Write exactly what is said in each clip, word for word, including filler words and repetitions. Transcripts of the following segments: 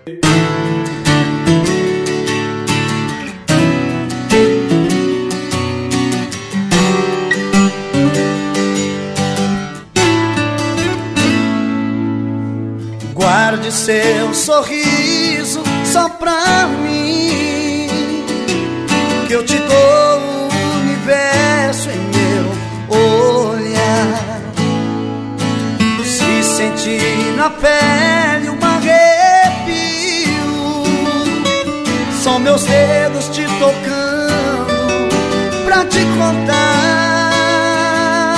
Guarde seu sorriso só pra mim, que eu te dou o universo em meu olhar. Se sentir na pele um arrepio, são meus dedos te tocando pra te contar.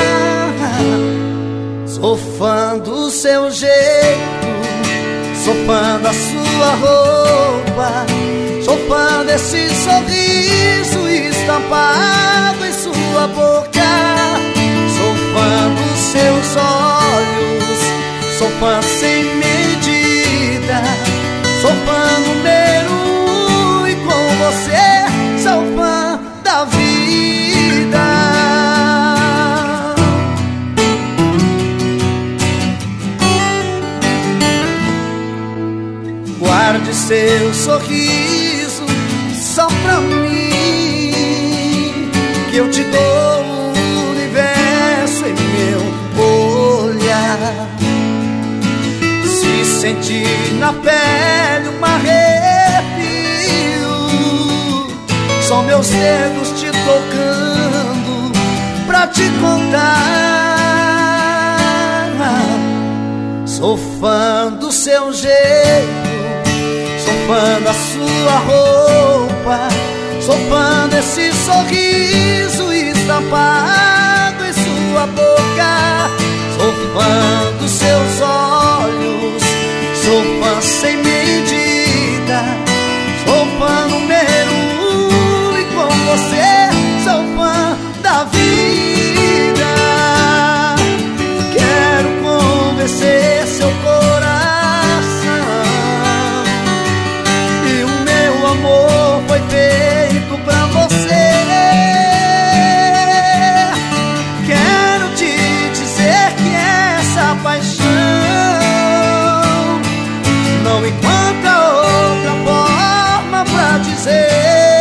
Sou fã do seu jeito, sou fã da sua roupa, sou fã desse sorriso estampado em sua boca. Sou fã dos seus olhos, sou fã sem medida, sou fã número um e com você sou fã da vida. Guarde seu sorriso só pra mim, que eu te dou o universo em meu olhar. Se sentir na pele um arrepio, são meus dedos te tocando pra te contar. Sou fã do seu jeito, sou fã da sua roupa, sou fã desse sorriso estampado em sua boca. Sou fã dos seus olhos, sou fã sem medida, sou fã número um e com você sou fã da vida. Quero convencer seu coração, e o meu amor foi feito pra você. Quero te dizer que essa paixão não encontra outra forma pra dizer.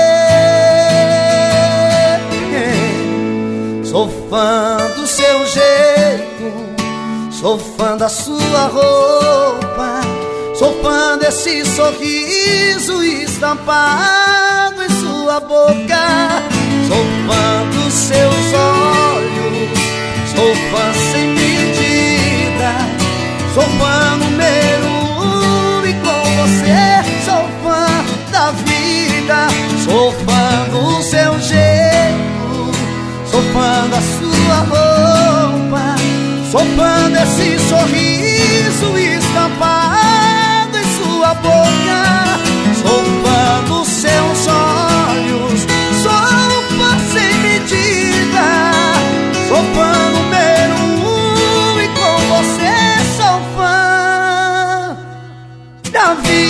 Sou fã do seu jeito, sou fã da sua roupa, sou fã desse sorriso estampado em sua boca. Sou fã dos seus olhos, sou fã sem medida, sou fã número um e com você sou fã da vida. Sou fã do seu jeito, sou fã da sua roupa, sou fã desse sorriso estampado em sua boca. Sou fã dos seus olhos, sou fã sem medida, sou fã número um e com você sou fã da vida.